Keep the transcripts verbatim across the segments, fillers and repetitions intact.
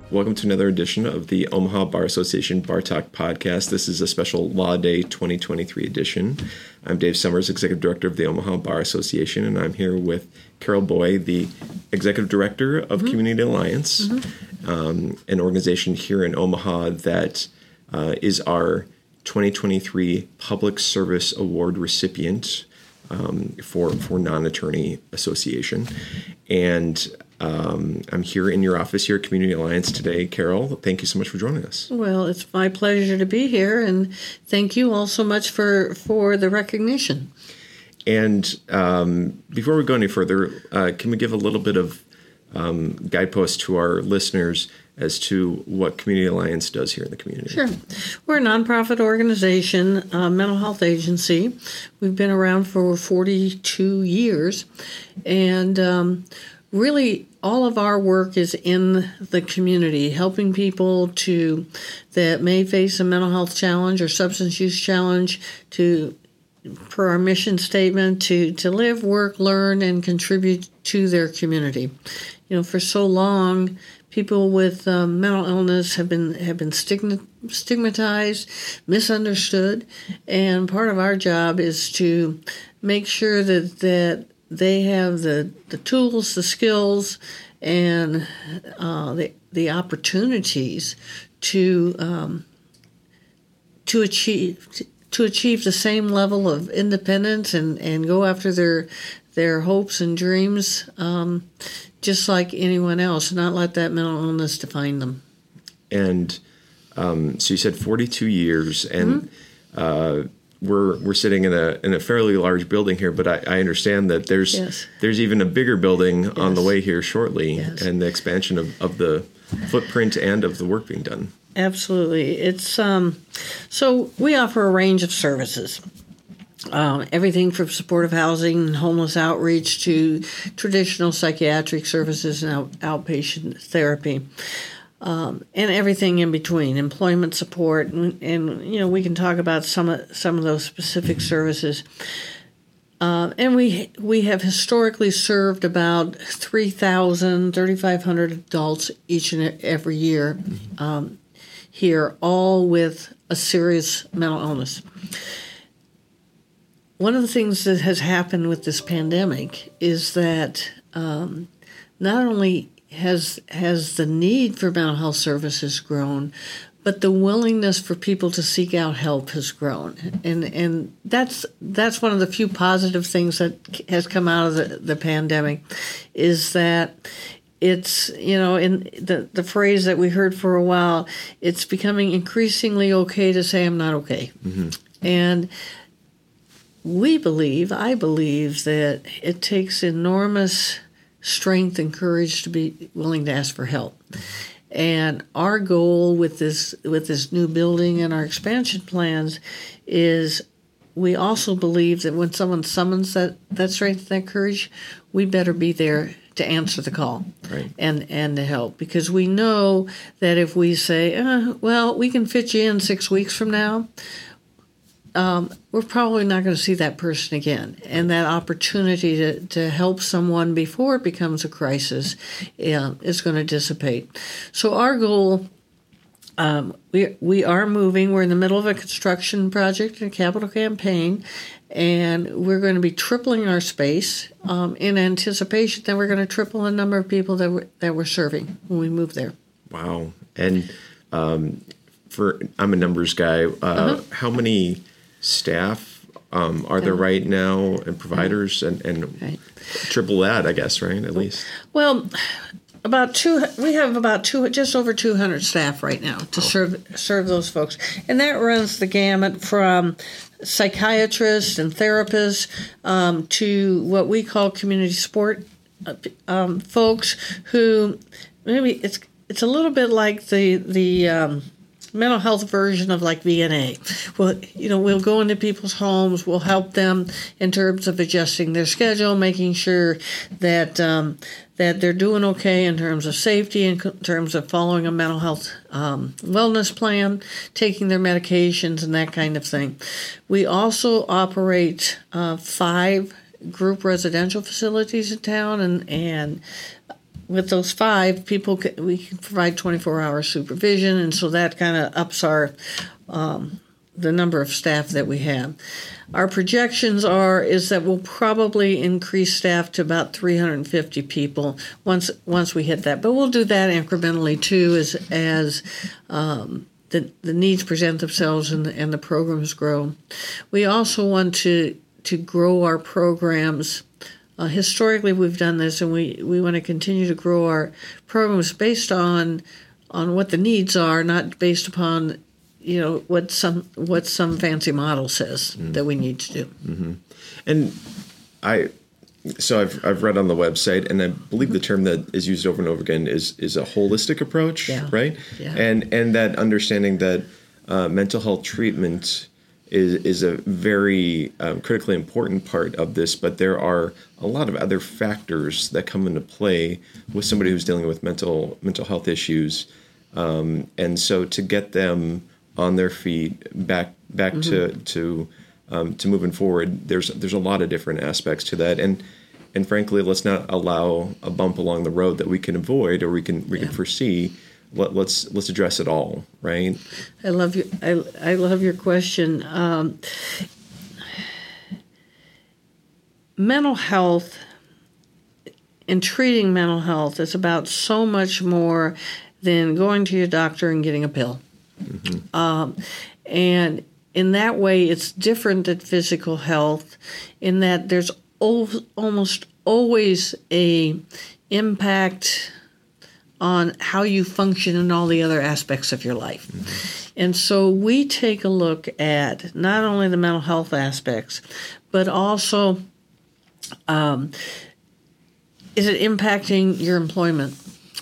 Welcome to another edition of the Omaha Bar Association Bar Talk podcast. This is a special Law Day twenty twenty-three edition. I'm Dave Summers, Executive Director of the Omaha Bar Association, and I'm here with Carol Boy, the Executive Director of mm-hmm. Community Alliance, mm-hmm. um, an organization here in Omaha that uh, is our twenty twenty-three Public Service Award recipient um, for, for non-attorney association. And Um, I'm here in your office here at Community Alliance today. Carol, thank you so much for joining us. Well, it's my pleasure to be here, and thank you all so much for, for the recognition. And um, before we go any further, uh, can we give a little bit of um, guidepost to our listeners as to what Community Alliance does here in the community? Sure. We're a nonprofit organization, a mental health agency. We've been around for forty-two years, and um, really, all of our work is in the community, helping people to that may face a mental health challenge or substance use challenge to, per our mission statement, to, to live, work, learn, and contribute to their community. You know, for so long, people with um, mental illness have been have been stigma, stigmatized, misunderstood, and part of our job is to make sure that that they have the, the tools, the skills, and uh, the the opportunities to um, to achieve to achieve the same level of independence and, and go after their their hopes and dreams, um, just like anyone else. Not let that mental illness define them. And um, so you said forty-two years, and. Mm-hmm. Uh, We're we're sitting in a in a fairly large building here, but I, I understand that there's yes. there's even a bigger building yes. on the way here shortly, yes. and the expansion of, of the footprint and of the work being done. Absolutely, it's um, so we offer a range of services, um, everything from supportive housing and homeless outreach to traditional psychiatric services and out, outpatient therapy. Um, and everything in between, employment support, and, and you know we can talk about some of some of those specific services. Uh, and we we have historically served about three thousand, thirty-five hundred adults each and every year um, here, all with a serious mental illness. One of the things that has happened with this pandemic is that um, not only has has the need for mental health services grown, but the willingness for people to seek out help has grown. And and that's that's one of the few positive things that has come out of the, the pandemic, is that it's, you know, in the, the phrase that we heard for a while, it's becoming increasingly okay to say I'm not okay. Mm-hmm. And we believe, I believe, that it takes enormous strength and courage to be willing to ask for help. And our goal with this with this new building and our expansion plans is we also believe that when someone summons that, that strength and that courage, we better be there to answer the call right. and, and to help. Because we know that if we say, uh, well, we can fit you in six weeks from now, Um, we're probably not going to see that person again. And that opportunity to, to help someone before it becomes a crisis uh, is going to dissipate. So our goal, um, we we are moving. We're in the middle of a construction project and a capital campaign, and we're going to be tripling our space um, in anticipation that we're going to triple the number of people that we're, that we're serving when we move there. Wow. And um, for I'm a numbers guy. Uh, uh-huh. How many staff um, are there right now, and providers, and, and right. triple that, I guess, right, at least? Well, about two. We have about two, just over two hundred staff right now to oh. serve serve those folks, and that runs the gamut from psychiatrists and therapists um, to what we call community support um, folks who maybe it's it's a little bit like the the. Um, mental health version of like V N A. Well, you know, we'll go into people's homes, we'll help them in terms of adjusting their schedule, making sure that um, that they're doing okay in terms of safety, in terms of following a mental health um, wellness plan, taking their medications, and that kind of thing. We also operate uh, five group residential facilities in town, and and with those five people, we can provide twenty-four hour supervision, and so that kind of ups our um, the number of staff that we have. Our projections are is that we'll probably increase staff to about three hundred fifty people once once we hit that. But we'll do that incrementally too, as as um, the the needs present themselves and the, and the programs grow. We also want to to grow our programs. Uh, historically, we've done this, and we, we want to continue to grow our programs based on on what the needs are, not based upon, you know, what some what some fancy model says mm-hmm. that we need to do. Mm-hmm. And I, so I've I've read on the website, and I believe the term that is used over and over again is is a holistic approach, yeah. right? Yeah. And and that understanding that uh, mental health treatment is is a very um, critically important part of this, but there are a lot of other factors that come into play with somebody who's dealing with mental mental health issues, um, and so to get them on their feet, back back mm-hmm. to to um, to moving forward, there's there's a lot of different aspects to that, and and frankly, let's not allow a bump along the road that we can avoid or we can we yeah. can foresee. Let, let's let's address it all, right? I love you. I I love your question. Um, mental health and treating mental health is about so much more than going to your doctor and getting a pill. Mm-hmm. Um, and in that way, it's different than physical health, in that there's al- almost always a impact on how you function in all the other aspects of your life. Mm-hmm. And so we take a look at not only the mental health aspects, but also um, is it impacting your employment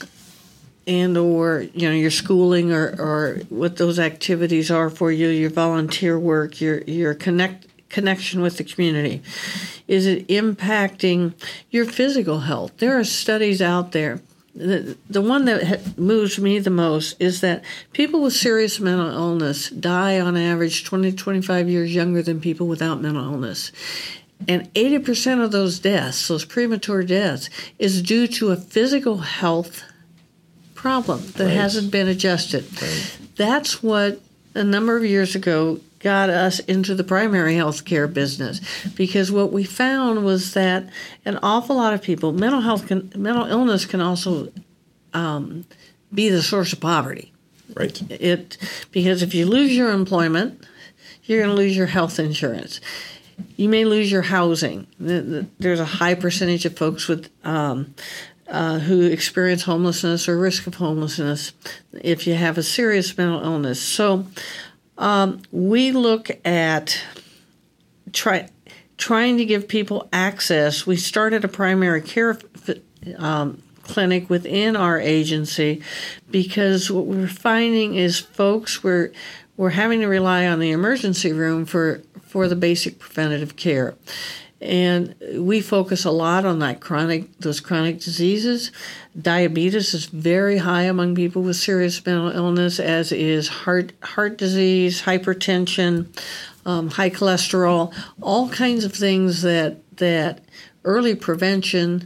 and or you know your schooling or, or what those activities are for you, your volunteer work, your your connect connection with the community. Is it impacting your physical health? There are studies out there. The, the one that moves me the most is that people with serious mental illness die on average twenty to twenty-five years younger than people without mental illness. And eighty percent of those deaths, those premature deaths, is due to a physical health problem that right. hasn't been adjusted. Right. That's what a number of years ago got us into the primary health care business, because what we found was that an awful lot of people, mental health, can, mental illness can also um, be the source of poverty. Right. It because if you lose your employment, you're going to lose your health insurance. You may lose your housing. There's a high percentage of folks with um, uh, who experience homelessness or risk of homelessness if you have a serious mental illness. So. Um, we look at try, trying to give people access. We started a primary care um, clinic within our agency because what we're finding is folks were we're having to rely on the emergency room for, for the basic preventative care. And we focus a lot on that chronic, those chronic diseases. Diabetes is very high among people with serious mental illness, as is heart heart disease, hypertension, um, high cholesterol, all kinds of things that that early prevention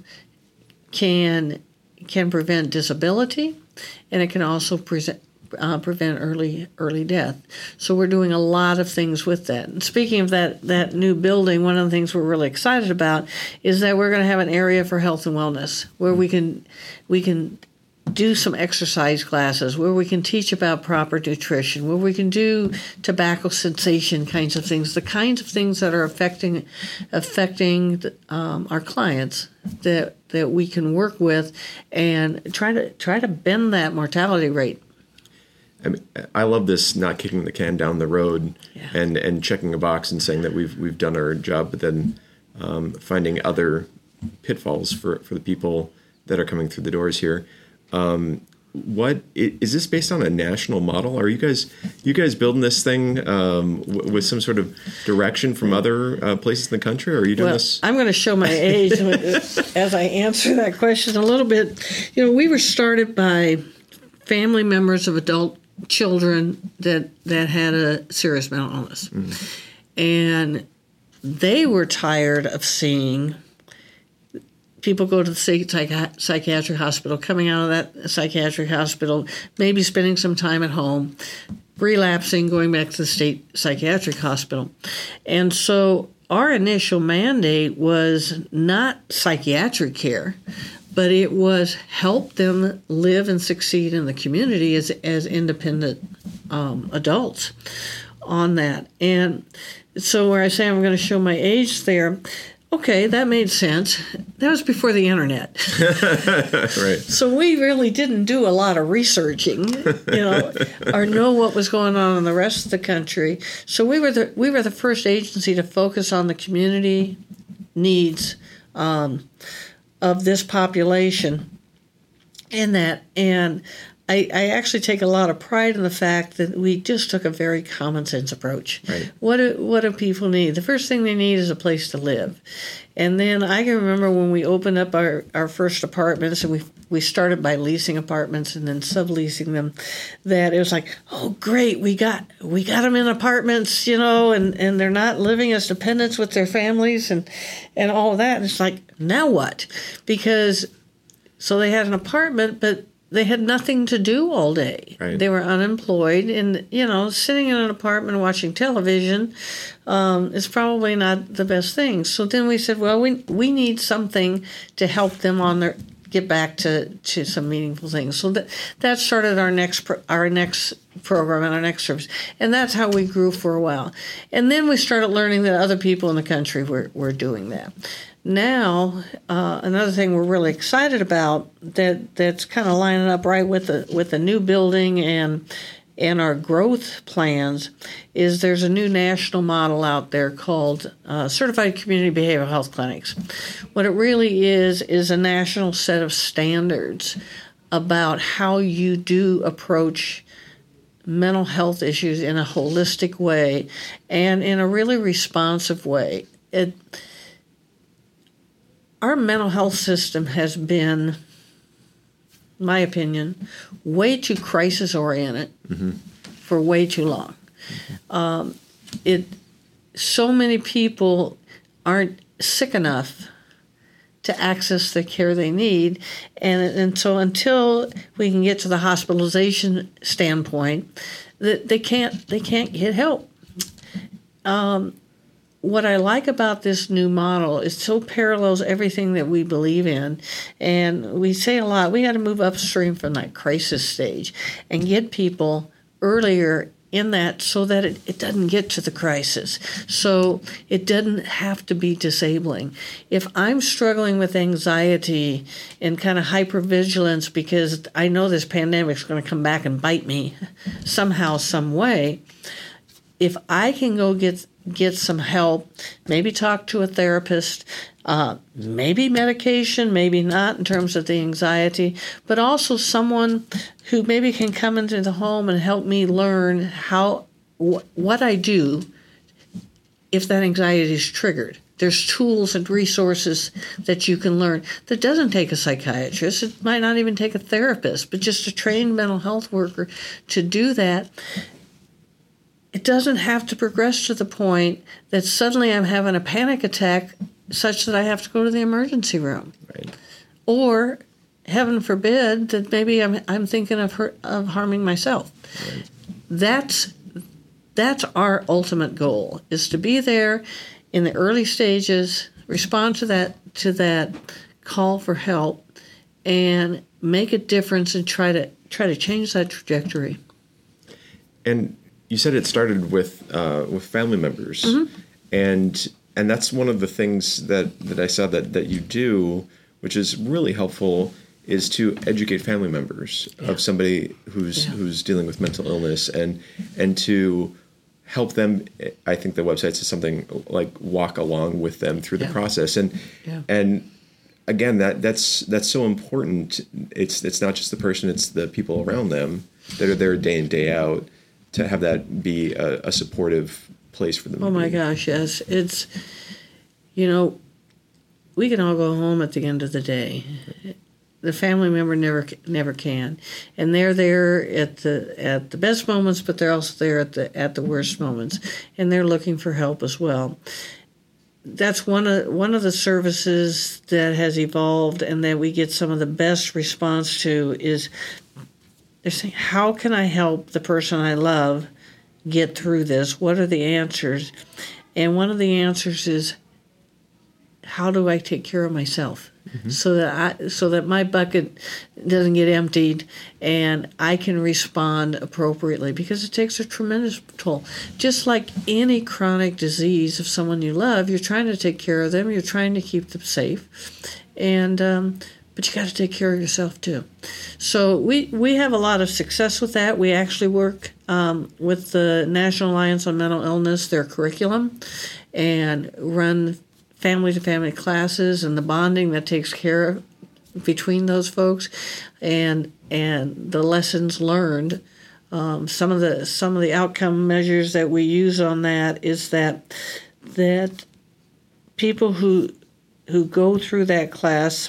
can can prevent disability, and it can also present. Uh, prevent early early death. So we're doing a lot of things with that. And speaking of that that new building, one of the things we're really excited about is that we're going to have an area for health and wellness where we can we can do some exercise classes, where we can teach about proper nutrition, where we can do tobacco cessation kinds of things, the kinds of things that are affecting affecting um, our clients that that we can work with and try to try to bend that mortality rate. I mean, I love this not kicking the can down the road yeah. and, and checking a box and saying that we've we've done our job, but then um, finding other pitfalls for, for the people that are coming through the doors here. Um, what is this based on a national model? Are you guys you guys building this thing um, w- with some sort of direction from other uh, places in the country, or are you doing well, this? I'm going to show my age as I answer that question a little bit. You know, we were started by family members of adult children that that had a serious mental illness. Mm-hmm. And they were tired of seeing people go to the psychi- psychiatric hospital, coming out of that psychiatric hospital, maybe spending some time at home, relapsing, going back to the state psychiatric hospital. And so our initial mandate was not psychiatric care, but it was help them live and succeed in the community as, as independent um, adults on that. And so where I say I'm going to show my age there, okay, that made sense. That was before the internet. Right. So we really didn't do a lot of researching, you know, or know what was going on in the rest of the country. So we were the we were the first agency to focus on the community needs um, of this population in that. And I, I actually take a lot of pride in the fact that we just took a very common sense approach. Right. What do, what do people need? The first thing they need is a place to live. And then I can remember when we opened up our, our first apartments, and we we started by leasing apartments and then subleasing them, that it was like, oh, great, we got we got them in apartments, you know, and, and they're not living as dependents with their families and, and all of that. And it's like, now what? Because so they had an apartment, but they had nothing to do all day. Right. They were unemployed, and, you know, sitting in an apartment watching television um, is probably not the best thing. So then we said, well, we we need something to help them on their get back to, to some meaningful things. So that that started our next pro, our next program and our next service, and that's how we grew for a while. And then we started learning that other people in the country were were doing that. Now, uh, another thing we're really excited about that that's kind of lining up right with the with the new building and and our growth plans is there's a new national model out there called uh, Certified Community Behavioral Health Clinics. What it really is is a national set of standards about how you do approach mental health issues in a holistic way and in a really responsive way. It, Our mental health system has been, in my opinion, way too crisis-oriented mm-hmm. for way too long. Mm-hmm. Um, it so many people aren't sick enough to access the care they need, and and so until we can get to the hospitalization standpoint, that they can't they can't get help. Um, What I like about this new model is it so parallels everything that we believe in. And we say a lot, we got to move upstream from that crisis stage and get people earlier in that so that it, it doesn't get to the crisis. So it doesn't have to be disabling. If I'm struggling with anxiety and kind of hypervigilance because I know this pandemic is going to come back and bite me somehow, some way, if I can go get get some help, maybe talk to a therapist, uh, maybe medication, maybe not in terms of the anxiety, but also someone who maybe can come into the home and help me learn how wh- what I do if that anxiety is triggered. There's tools and resources that you can learn. That doesn't take a psychiatrist. It might not even take a therapist, but just a trained mental health worker to do that. It doesn't have to progress to the point that suddenly I'm having a panic attack such that I have to go to the emergency room. Right. Or, heaven forbid, that maybe I'm I'm thinking of hurt, of harming myself. Right. That's that's our ultimate goal, is to be there in the early stages, respond to that to that call for help, and make a difference and try to try to change that trajectory. And you said it started with uh, with family members, mm-hmm. and and that's one of the things that, that I saw that, that you do, which is really helpful, is to educate family members yeah. of somebody who's yeah. who's dealing with mental illness, and and to help them. I think the website says something like walk along with them through the yeah. process, and yeah. and again that that's that's so important. It's it's not just the person; it's the people around them that are there day in day out, to have that be a, a supportive place for them. Oh my gosh, yes. It's, you know, we can all go home at the end of the day. The family member never never can. And they're there at the at the best moments, but they're also there at the at the worst moments. And they're looking for help as well. that's one of one of the services that has evolved and that we get some of the best response to is they're saying, how can I help the person I love get through this? What are the answers? And one of the answers is, how do I take care of myself? Mm-hmm. so that I so that my bucket doesn't get emptied and I can respond appropriately, because it takes a tremendous toll. Just like any chronic disease of someone you love, you're trying to take care of them, you're trying to keep them safe, and um, but you got to take care of yourself too. So we we have a lot of success with that. We actually work um, with the National Alliance on Mental Illness, their curriculum, and run family-to-family classes and the bonding that takes care of between those folks, and and the lessons learned. Um, some of the some of the outcome measures that we use on that is that that people who who go through that class,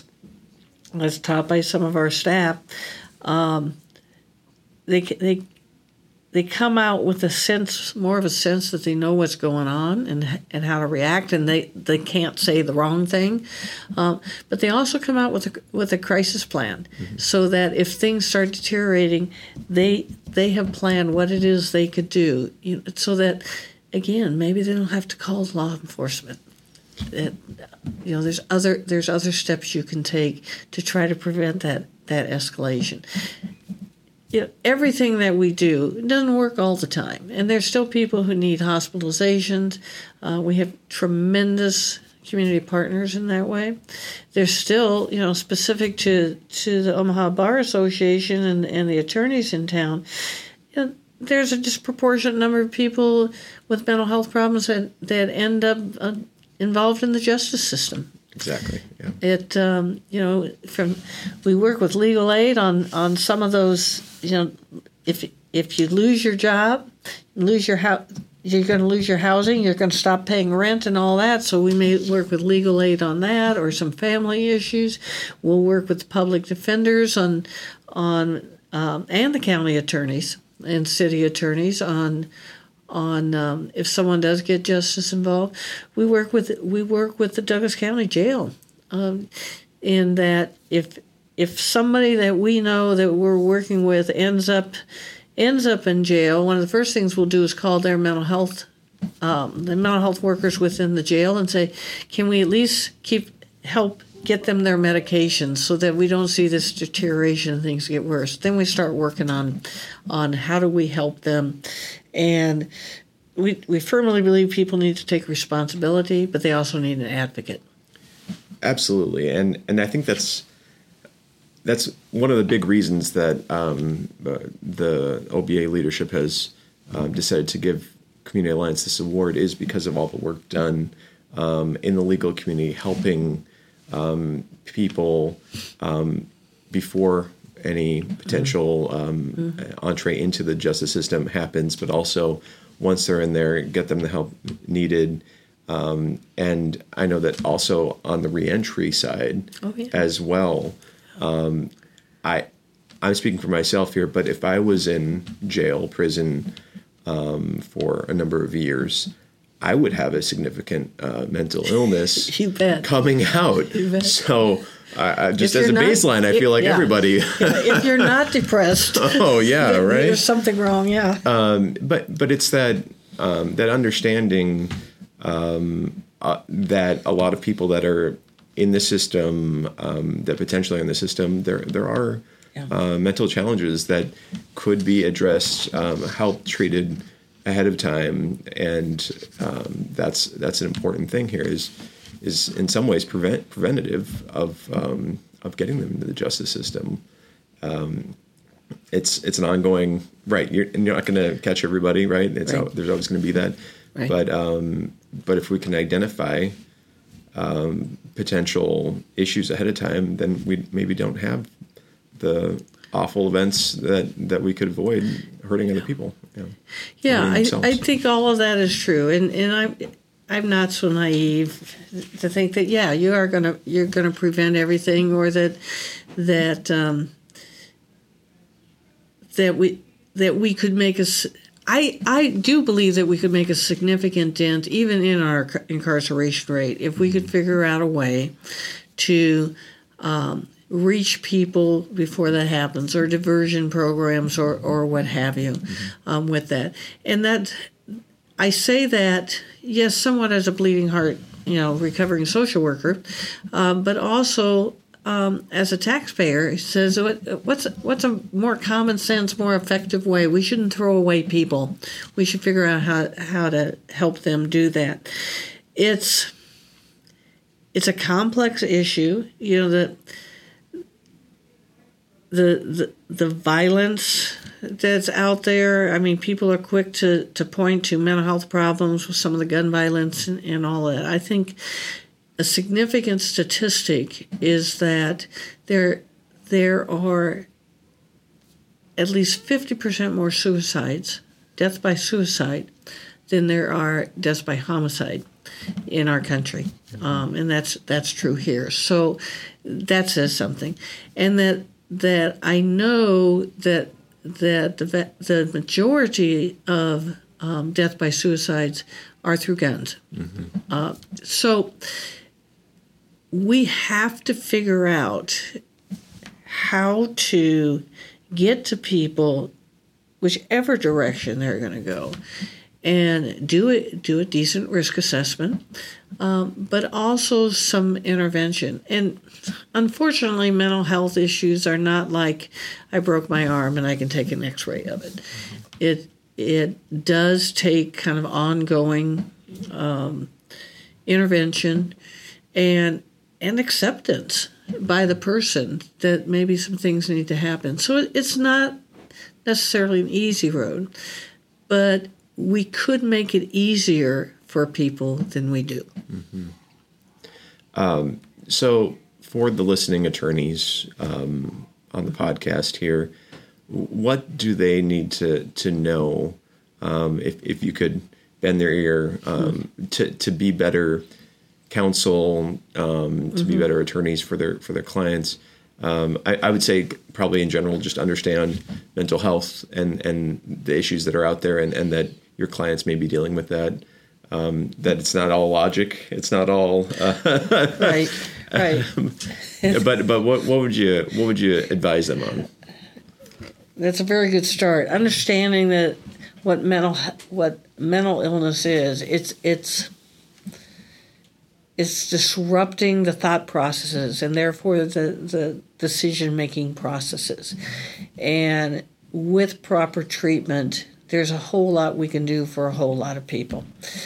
as taught by some of our staff, um, they they. They come out with a sense, more of a sense that they know what's going on and and how to react, and they, they can't say the wrong thing. Um, but they also come out with a with a crisis plan, mm-hmm. so that if things start deteriorating, they they have planned what it is they could do, you know, so that, again, maybe they don't have to call law enforcement. That, you know, there's other there's other steps you can take to try to prevent that that escalation. You know, everything that we do doesn't work all the time, and there's still people who need hospitalizations. Uh, we have tremendous community partners in that way. There's still, you know, specific to, to the Omaha Bar Association and, and the attorneys in town, you know, there's a disproportionate number of people with mental health problems that, that end up uh, involved in the justice system. Exactly. Yeah. It um, you know, from we work with legal aid on, on some of those. You know, if if you lose your job, lose your house, you're going to lose your housing. You're going to stop paying rent and all that. So we may work with legal aid on that, or some family issues. We'll work with public defenders on on um, and the county attorneys and city attorneys on. On um, if someone does get justice involved, we work with we work with the Douglas County Jail, um, in that if if somebody that we know that we're working with ends up ends up in jail, one of the first things we'll do is call their mental health um, the mental health workers within the jail and say, can we at least keep help get them their medications so that we don't see this deterioration and things get worse. Then we start working on on how do we help them. And we we firmly believe people need to take responsibility, but they also need an advocate. Absolutely, and and I think that's that's one of the big reasons that um, uh, the O B A leadership has um, decided to give Community Alliance this award, is because of all the work done um, in the legal community, helping um, people um, before any potential um, mm-hmm. entree into the justice system happens, but also once they're in there, get them the help needed. Um, and I know that also on the reentry side oh, yeah. as well. Um, I, I'm speaking for myself here, but if I was in jail, prison um, for a number of years, I would have a significant uh, mental illness you bet. coming out. You bet. So uh, just if as a not, baseline, I if, feel like yeah. everybody. If you're not depressed, oh yeah, there, right. There's something wrong. Yeah. Um, but but it's that um, that understanding um, uh, that a lot of people that are in the system, um, that potentially are in the system, there there are yeah. uh, mental challenges that could be addressed, um, help treated ahead of time, and um, that's that's an important thing here. Is is in some ways prevent preventative of um, of getting them into the justice system. Um, it's it's an ongoing right. You're, you're not going to catch everybody, right? It's right. Out, there's always going to be that, right. but um, but if we can identify um, potential issues ahead of time, then we maybe don't have the awful events that, that we could avoid hurting other people. You know, yeah, I, I think all of that is true, and and I'm I'm not so naive to think that yeah you are gonna you're gonna prevent everything, or that that um, that we that we could make us I, I do believe that we could make a significant dent even in our incarceration rate if we could figure out a way to um, reach people before that happens, or diversion programs, or, or what have you, mm-hmm. um, with that. And that, I say that, yes, somewhat as a bleeding heart, you know, recovering social worker, um, but also um, as a taxpayer, it says, what, what's what's a more common sense, more effective way? We shouldn't throw away people. We should figure out how how to help them do that. It's it's a complex issue. You know, the the the, the violence that's out there. I mean, people are quick to, to point to mental health problems with some of the gun violence and, and all that. I think a significant statistic is that there there are at least fifty percent more suicides, death by suicide, than there are deaths by homicide in our country. Um, and that's that's true here. So that says something. And that that I know that that the the majority of um, death by suicides are through guns. Mm-hmm. Uh, so we have to figure out how to get to people, whichever direction they're going to go, and do it do a decent risk assessment, um, but also some intervention. And unfortunately, mental health issues are not like I broke my arm and I can take an X-ray of it. It it does take kind of ongoing um, intervention and and acceptance by the person that maybe some things need to happen. So it's not necessarily an easy road, but we could make it easier for people than we do. Mm-hmm. Um, so for the listening attorneys um, on the podcast here, what do they need to, to know, um, if, if you could bend their ear, um, mm-hmm. to, to be better counsel, um, to mm-hmm. be better attorneys for their for their clients? Um, I, I would say probably in general, just understand mental health and, and the issues that are out there, and, and that your clients may be dealing with that. Um, that it's not all logic. It's not all uh, right, right. but but what what would you what would you advise them on? That's a very good start. Understanding that what mental what mental illness is. It's it's. It's disrupting the thought processes and therefore the, the decision-making processes. And with proper treatment, there's a whole lot we can do for a whole lot of people.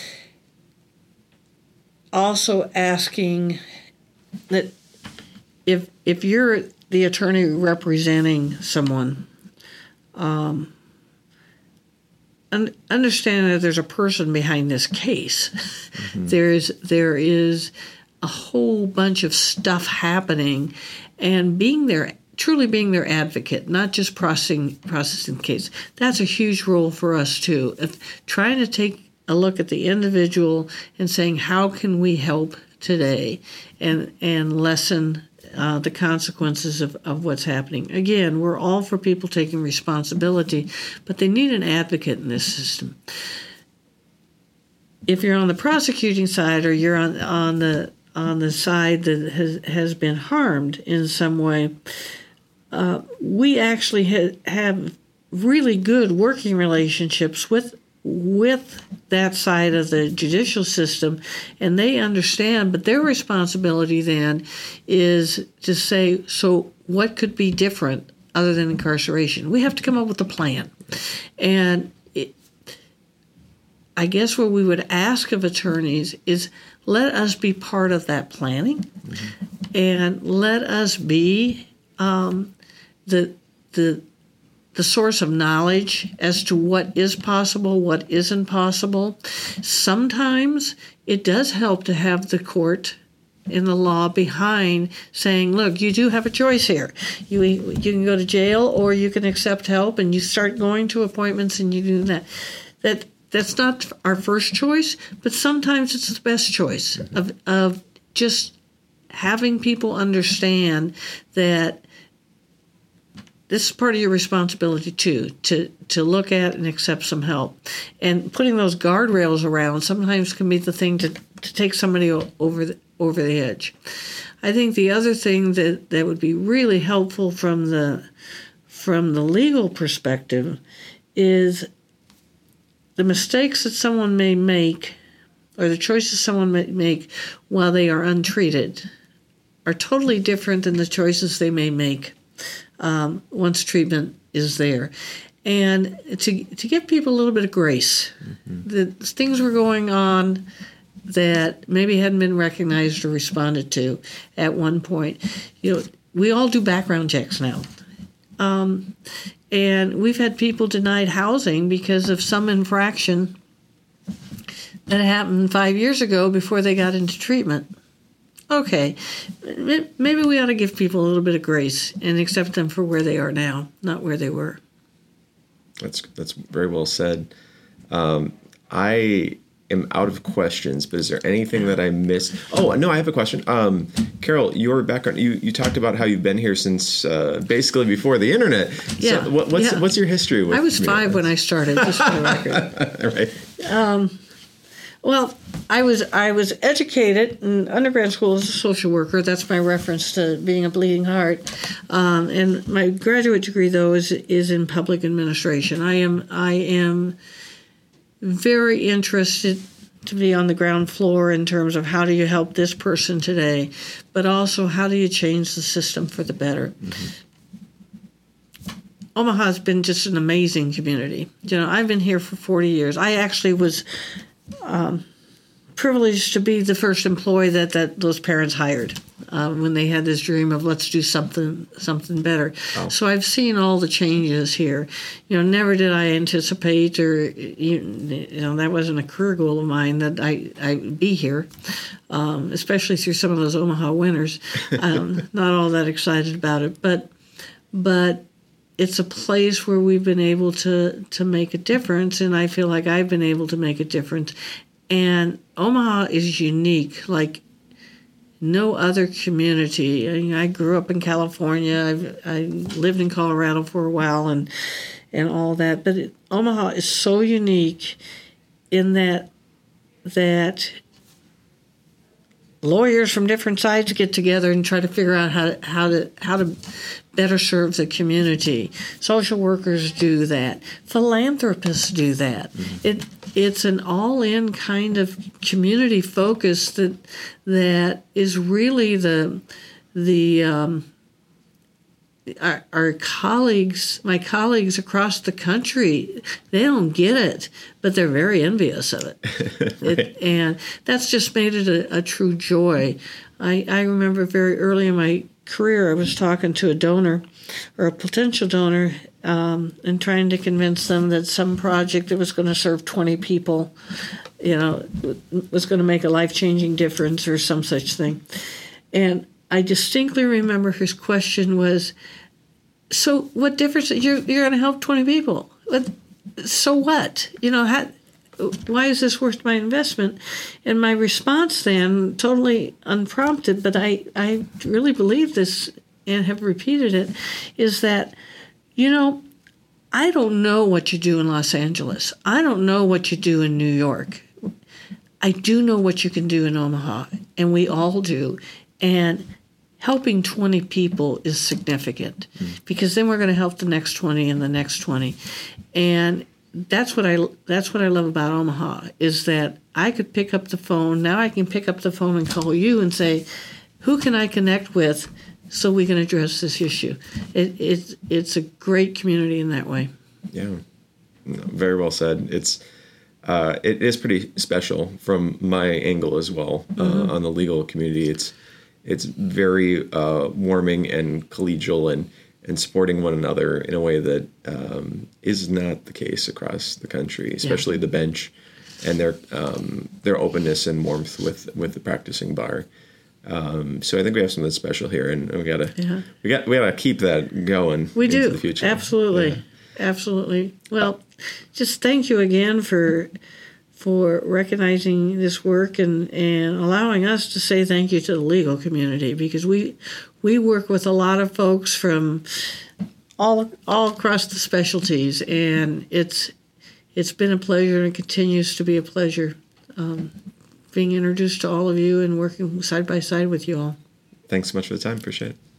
Also asking that if if you're the attorney representing someone, um, understand that there's a person behind this case. Mm-hmm. There's there is a whole bunch of stuff happening, and being there, truly being their advocate, not just processing processing the case. That's a huge role for us too. If trying to take a look at the individual and saying, how can we help today, and and lessen Uh, the consequences of, of what's happening. Again, we're all for people taking responsibility, but they need an advocate in this system. If you're on the prosecuting side, or you're on on the on the side that has has been harmed in some way, uh, we actually ha- have really good working relationships with with that side of the judicial system, and they understand, but their responsibility then is to say, so what could be different other than incarceration? We have to come up with a plan. And it, I guess what we would ask of attorneys is, let us be part of that planning, mm-hmm. and let us be um, the the the source of knowledge as to what is possible, what isn't possible. Sometimes it does help to have the court in the law behind saying, look, you do have a choice here. You you can go to jail, or you can accept help, and you start going to appointments and you do that. That that's not our first choice, but sometimes it's the best choice of of just having people understand that this is part of your responsibility too, to to look at and accept some help. And putting those guardrails around sometimes can be the thing to, to take somebody over the, over the edge. I think the other thing that, that would be really helpful from the from the legal perspective is the mistakes that someone may make or the choices someone may make while they are untreated are totally different than the choices they may make um, once treatment is there. And to to give people a little bit of grace, mm-hmm. that things were going on that maybe hadn't been recognized or responded to at one point. You know, we all do background checks now. Um, and we've had people denied housing because of some infraction that happened five years ago before they got into treatment. Okay, maybe we ought to give people a little bit of grace and accept them for where they are now, not where they were. That's that's very well said. Um, I am out of questions, but is there anything that I missed? Oh, no, I have a question. Um, Carol, your background, you, you talked about how you've been here since uh, basically before the internet. Yeah. So what, what's, yeah. what's your history with I was five when I started, just for the record. Right. Um, well, I was I was educated in undergrad school as a social worker. That's my reference to being a bleeding heart. Um, and my graduate degree, though, is is in public administration. I am I am very interested to be on the ground floor in terms of how do you help this person today, but also how do you change the system for the better. Mm-hmm. Omaha's been just an amazing community. You know, I've been here for forty years. I actually was um, privileged to be the first employee that, that those parents hired uh, when they had this dream of let's do something something better. Oh. So I've seen all the changes here. You know, never did I anticipate, or you, you know, that wasn't a career goal of mine that I I'd be here, um, especially through some of those Omaha winters. Um, not all that excited about it, but but. It's a place where we've been able to, to make a difference, and I feel like I've been able to make a difference. And Omaha is unique, like no other community. I, mean, I grew up in California. I've, I lived in Colorado for a while, and and all that. But it, Omaha is so unique in that that lawyers from different sides get together and try to figure out how to, how to how to better serve the community. Social workers do that. Philanthropists do that. Mm-hmm. It it's an all-in kind of community focus that that is really the the um, our, our colleagues, my colleagues across the country, they don't get it, but they're very envious of it. Right. it and that's just made it a, a true joy. I, I remember very early in my career, I was talking to a donor or a potential donor um, and trying to convince them that some project that was going to serve twenty people, you know, was going to make a life-changing difference or some such thing. And I distinctly remember his question was, so what difference, you're, you're going to help twenty people. So what? You know, how, why is this worth my investment? And my response then, totally unprompted, but I, I really believe this and have repeated it, is that, you know, I don't know what you do in Los Angeles. I don't know what you do in New York. I do know what you can do in Omaha, and we all do. And helping twenty people is significant mm. because then we're going to help the next twenty and the next twenty. And that's what I that's what I love about Omaha, is that I could pick up the phone. Now I can pick up the phone and call you and say, who can I connect with so we can address this issue? It, it, it's a great community in that way. Yeah, very well said. It's uh, it is pretty special from my angle as well. Mm-hmm. uh, on the legal community. It's it's very uh, warming and collegial and and supporting one another in a way that um, is not the case across the country, especially yeah. the bench and their um, their openness and warmth with, with the practicing bar. Um, so I think we have something special here, and we gotta yeah. we got we gotta keep that going. We into do the future. absolutely, yeah. absolutely. Well, just thank you again for for recognizing this work and, and allowing us to say thank you to the legal community, because we we work with a lot of folks from all all across the specialties, and it's it's been a pleasure and it continues to be a pleasure um, being introduced to all of you and working side by side with you all. Thanks so much for the time. Appreciate it.